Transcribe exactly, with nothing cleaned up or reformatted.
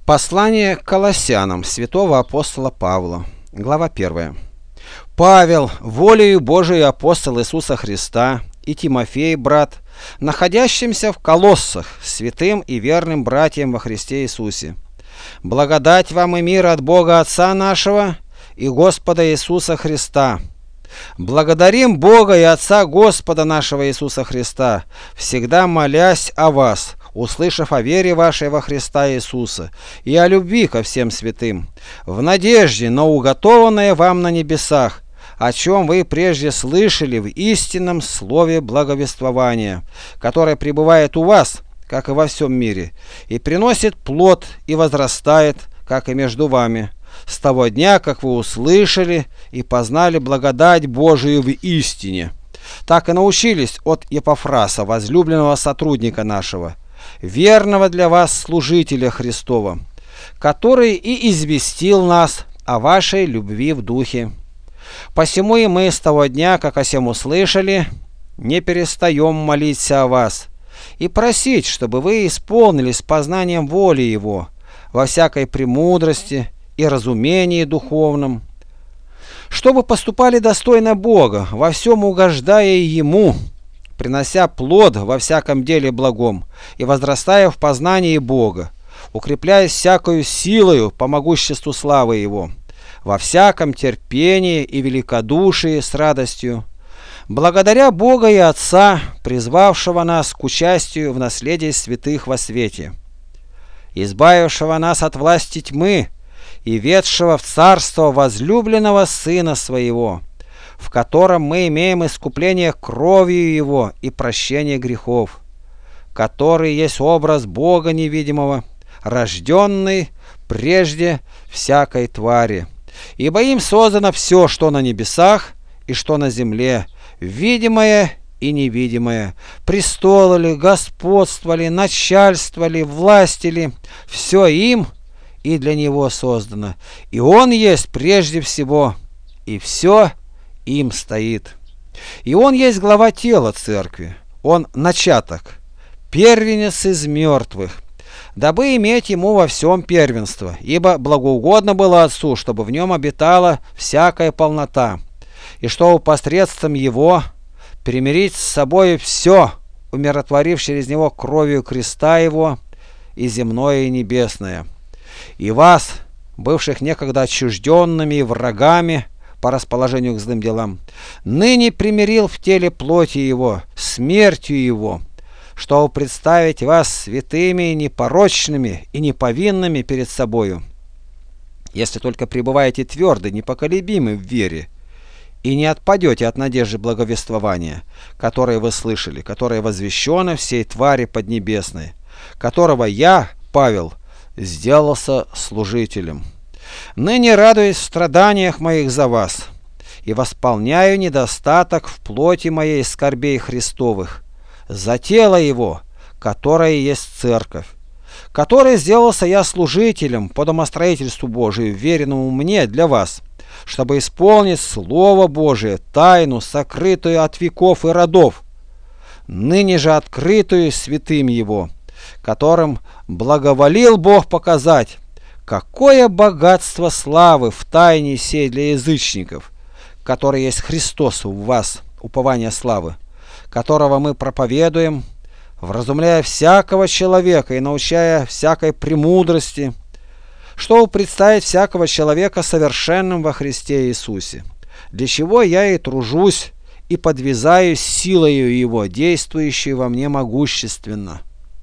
Послание к Колоссянам святого апостола Павла, глава первая. Павел, волею Божией апостол Иисуса Христа, и Тимофей, брат, находящимся в Колоссах, святым и верным братьям во Христе Иисусе. Благодать вам и мир от Бога Отца нашего и Господа Иисуса Христа. Благодарим Бога и Отца Господа нашего Иисуса Христа, всегда молясь о вас, услышав о вере вашей во Христа Иисуса и о любви ко всем святым, в надежде на уготованное вам на небесах, о чем вы прежде слышали в истинном слове благовествования, которое пребывает у вас, как и во всем мире, и приносит плод и возрастает, как и между вами, с того дня, как вы услышали и познали благодать Божию в истине. Так и научились от Епафраса, возлюбленного сотрудника нашего, верного для вас служителя Христова, который и известил нас о вашей любви в духе. Посему и мы с того дня, как о сем услышали, не перестаем молиться о вас и просить, чтобы вы исполнились познанием воли Его во всякой премудрости и разумении духовном, чтобы поступали достойно Бога, во всем угождая Ему, принося плод во всяком деле благом и возрастая в познании Бога, укрепляясь всякою силою по могуществу славы Его, во всяком терпении и великодушии с радостью, благодаря Бога и Отца, призвавшего нас к участию в наследии святых во свете, избавившего нас от власти тьмы и ведшего в царство возлюбленного Сына Своего, в котором мы имеем искупление кровью Его и прощение грехов, который есть образ Бога невидимого, рожденный прежде всякой твари. Ибо им создано все, что на небесах и что на земле, видимое и невидимое, престолы ли, господство ли, начальство ли, власти ли, все им и для Него создано. И Он есть прежде всего, и все им стоит. И Он есть глава тела церкви, Он начаток, первенец из мертвых, дабы иметь Ему во всем первенство, ибо благоугодно было Отцу, чтобы в Нем обитала всякая полнота, и чтобы посредством Его примирить с собой все, умиротворив через Него кровью креста Его и земное и небесное, и вас, бывших некогда отчужденными и врагами по расположению к злым делам, ныне примирил в теле плоти Его, смертью Его, чтобы представить вас святыми и непорочными и неповинными перед собою, если только пребываете твердо, непоколебимы в вере, и не отпадете от надежды благовествования, которое вы слышали, которое возвещено всей твари поднебесной, которого я, Павел, сделался служителем. Ныне радуюсь в страданиях моих за вас и восполняю недостаток в плоти моей скорбей Христовых за тело Его, которое есть церковь, которой сделался я служителем по домостроительству Божию, веренному мне для вас, чтобы исполнить Слово Божие, тайну, сокрытую от веков и родов, ныне же открытую святым Его, которым благоволил Бог показать, какое богатство славы в тайне сей для язычников, который есть Христос в вас, упование славы, которого мы проповедуем, вразумляя всякого человека и научая всякой премудрости, чтобы представить всякого человека совершенным во Христе Иисусе, для чего я и тружусь, и подвязаюсь силою Его, действующей во мне могущественно.